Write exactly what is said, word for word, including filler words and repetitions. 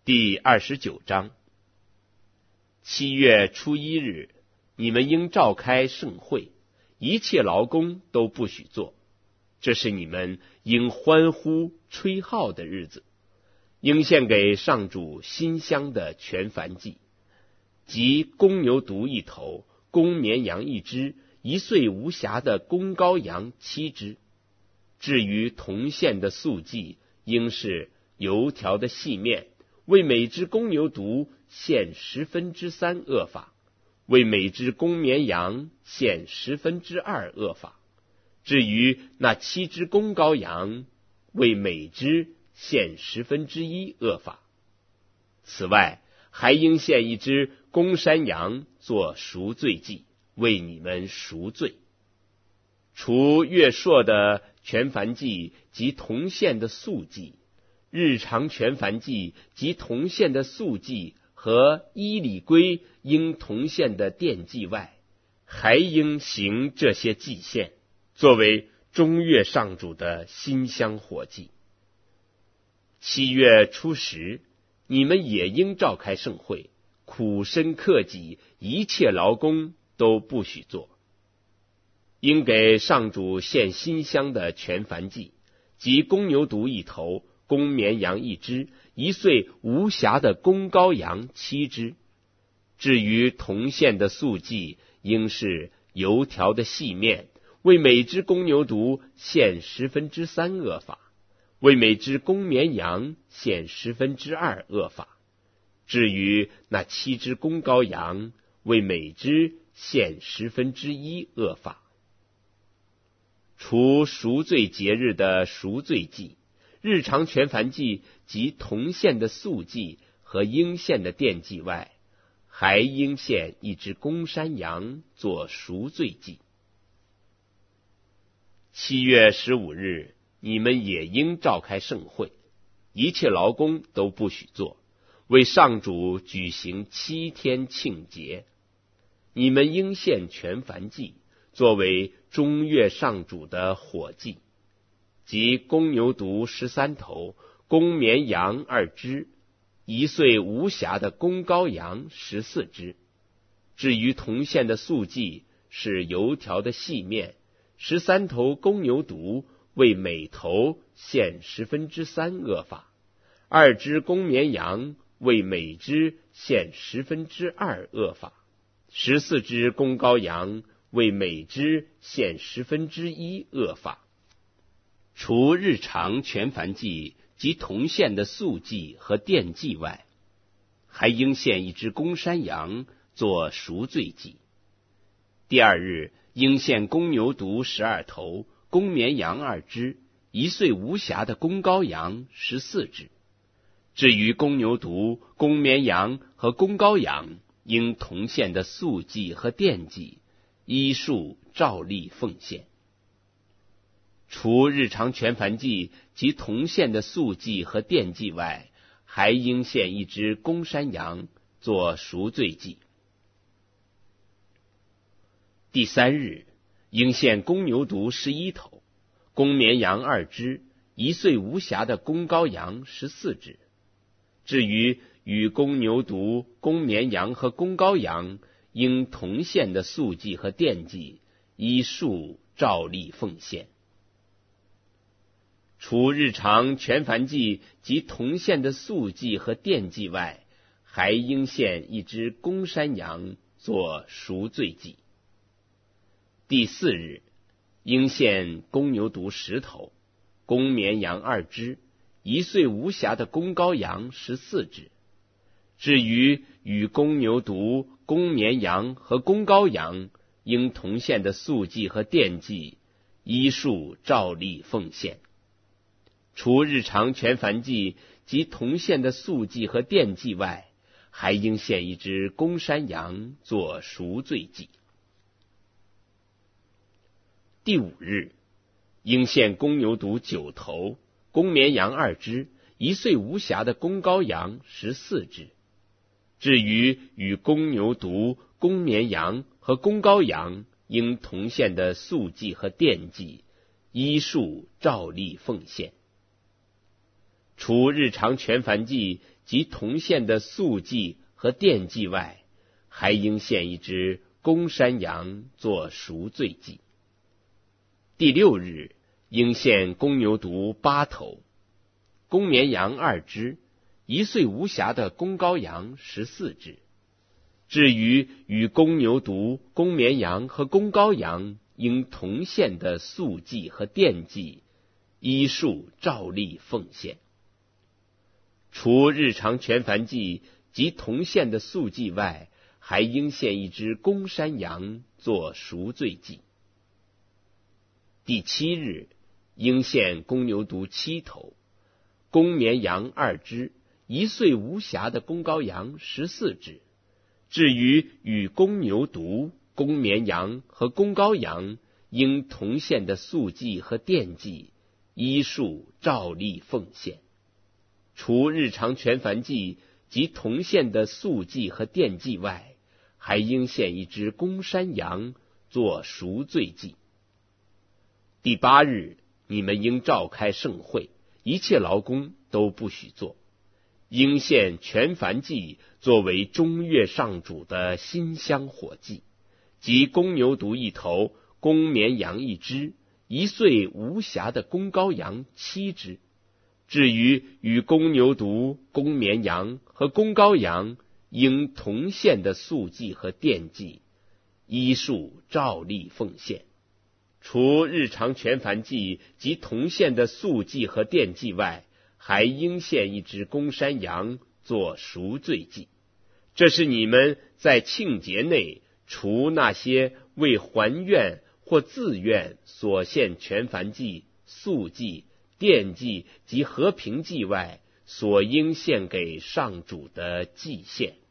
第二十九章。七月初一日，你们应召开盛会，一切劳工都不许做。这是你们应欢呼吹号的日子，应献给上主馨香的全燔祭，即公牛犊一头，公绵羊一只，一岁无瑕的公羔羊七只。至于同献的素祭，应是油条的细面，为每只公牛犊献十分之三厄法，为每只公绵羊献十分之二厄法。至于那七只公羔羊，为每只献十分之一厄法。此外，还应献一只公山羊做赎罪祭，为你们赎罪。除月朔的全燔祭及同献的素祭，日常全燔祭及同献的素祭和伊里圭应同献的奠祭外，还应行这些祭献，作为中月上主的馨香火祭。七月初十，你们也应召开盛会，苦身克己，一切劳工都不许做。应给上主献馨香的全燔祭，即公牛犊一头，公绵羊一只，一岁无瑕的公羔羊七只。至于同献的素祭，应是油条的细面，为每只公牛犊献十分之三厄法，为每只公绵羊献十分之二厄法。至于那七只公羔羊，为每只献十分之一厄法。除赎罪节日的赎罪祭、日常全燔祭及同献的素祭和应献的奠祭外，还应献一只公山羊做赎罪祭。七月十五日，你们也应召开盛会，一切劳工都不许做，为上主举行七天庆节。你们应献全燔祭，作为中月上主的火祭，即公牛犊十三头，公绵羊二只，一岁无瑕的公羔羊十四只。至于同献的素祭，是油条的细面，十三头公牛犊，为每头献十分之三厄法，二只公绵羊，为每只献十分之二厄法，十四只公羔羊，为每只献十分之一厄法。除日常全燔祭及同献的素祭和奠祭外，还应献一只公山羊做赎罪祭。第二日，应献公牛犊十二头，公绵羊二只，一岁无瑕的公羔羊十四只。至于公牛犊、公绵羊和公羔羊，应同献的素祭和奠祭，依数照例奉献。除日常全燔祭及同献的素祭和奠祭外，还应献一只公山羊做赎罪祭。第三日，应献公牛犊十一头，公绵羊二只，一岁无瑕的公羔羊十四只。至于与公牛犊、公绵羊和公羔羊应同献的素祭和奠祭，依数照例奉献。除日常全燔祭及同献的素祭和奠祭外，还应献一只公山羊做赎罪祭。第四日，应献公牛犊十头，公绵羊二只，一岁无瑕的公羔羊十四只。至于与公牛犊、公绵羊和公羔羊应同献的素祭和奠祭，依数照例奉献。除日常全燔祭及同献的素祭和奠祭外，还应献一只公山羊做赎罪祭。第五日，应献公牛犊九头，公绵羊二只，一岁无瑕的公羔羊十四只。至于与公牛犊、公绵羊和公羔羊应同献的素祭和奠祭，依数照例奉献。除日常全燔祭及同献的素祭和奠祭外，还应献一只公山羊做赎罪祭。第六日，应献公牛犊八头，公绵羊二只，一岁无瑕的公羔羊十四只。至于与公牛犊、公绵羊和公羔羊应同献的素祭和奠祭，依数照例奉献。除日常全燔祭及同献的素祭外，还应献一只公山羊做赎罪祭。第七日，应献公牛犊七头，公绵羊二只，一岁无瑕的公羔羊十四只。至于与公牛犊、公绵羊和公羔羊应同献的素祭和奠祭，依数照例奉献。除日常全燔祭及同献的素祭和奠祭外，还应献一只公山羊做赎罪祭。第八日，你们应召开盛会，一切劳工都不许做。应献全燔祭作为中月上主的馨香火祭，即公牛犊一头，公绵羊一只，一岁无瑕的公羔羊七只。至于与公牛犊、公绵羊和公羔羊应同献的素祭和奠祭，依数照例奉献。除日常全燔祭及同献的素祭和奠祭外，还应献一只公山羊做赎罪祭。这是你们在庆节内，除那些为还愿或自愿所献全燔祭、素祭、奠祭及和平祭外，所应献给上主的祭献。